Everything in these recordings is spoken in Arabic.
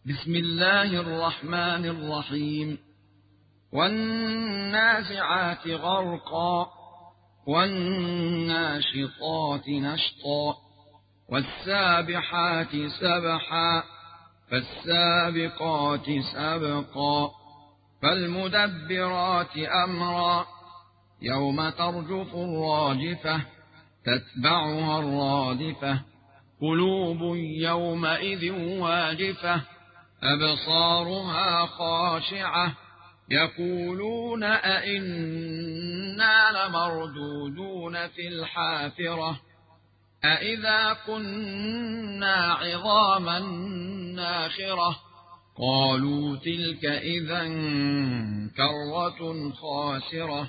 بسم الله الرحمن الرحيم. والنازعات غرقا والناشطات نشطا والسابحات سبحا فالسابقات سبقا فالمدبرات أمرا يوم ترجف الراجفة تتبعها الرادفة قلوب يومئذ واجفة أبصارها خاشعة يقولون أئنا لمردودون في الحافرة أئذا كنا عظاما ناخرة قالوا تلك إذا كرة خاسرة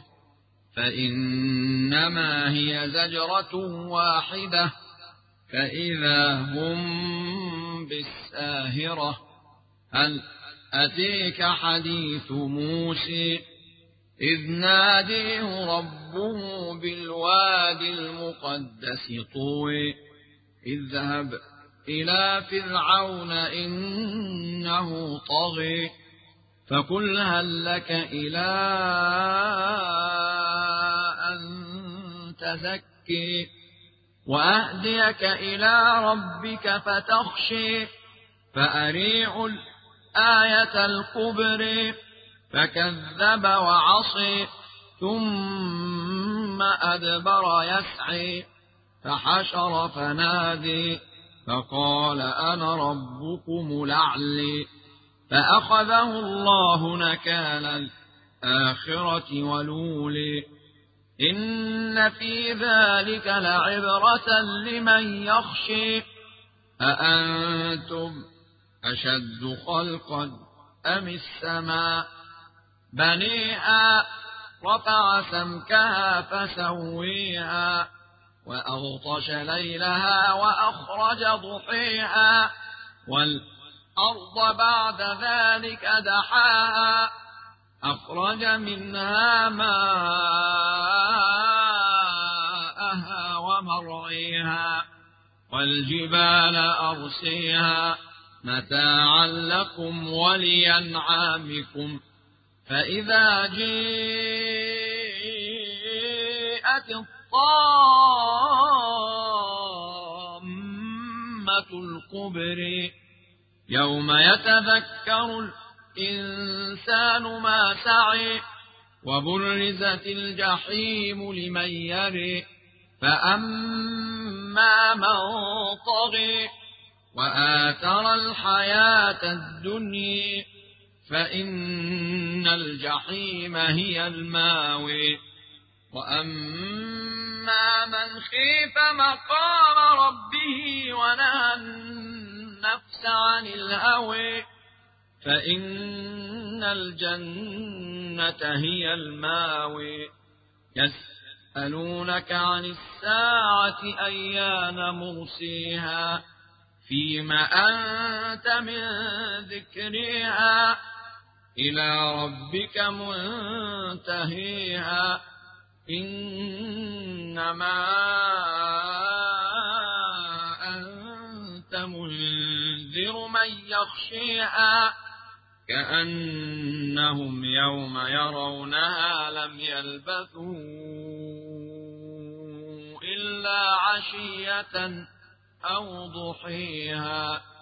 فإنما هي زجرة واحدة فإذا هم بالساهرة هل أتيك حديث موسى إذ ناديه ربه بالواد المقدس طوى اذهب إلى فرعون إنه طغى فقل هل لك إلى أن تزكي وأهديك إلى ربك فتخشي فأريع الآية الكبرى فكذب وعصي ثم أدبر يسعي فحشر فنادي فقال أنا ربكم الأعلى فأخذه الله نكال الآخرة والأولى إن في ذلك لعبرة لمن يخشي أأنتم أشد خلقا أم السماء بنيها رفع سمكها فسويها وأغطش ليلها وأخرج ضحيها والأرض بعد ذلك دحاها أخرج منها ماءها ومرعيها والجبال أرسيها متاعا لكم ولأنعامكم فإذا جاءت الطامة الكبرى يوم يتذكر الإنسان ما سعى وبرزت الجحيم لمن يرى فأما من طغى وآثر الحياة الدنيا فإن الجحيم هي الماوى وأما من خيف مقام ربه ونهى النفس عن الهوى فإن الجنة هي الماوى يسألونك عن الساعة أيان مرسيها فيم أنت من ذكرها إلى ربك منتهيها إنما أنت منذر من يخشيها كأنهم يوم يرونها لم يلبثوا إلا عشية أو ضحيها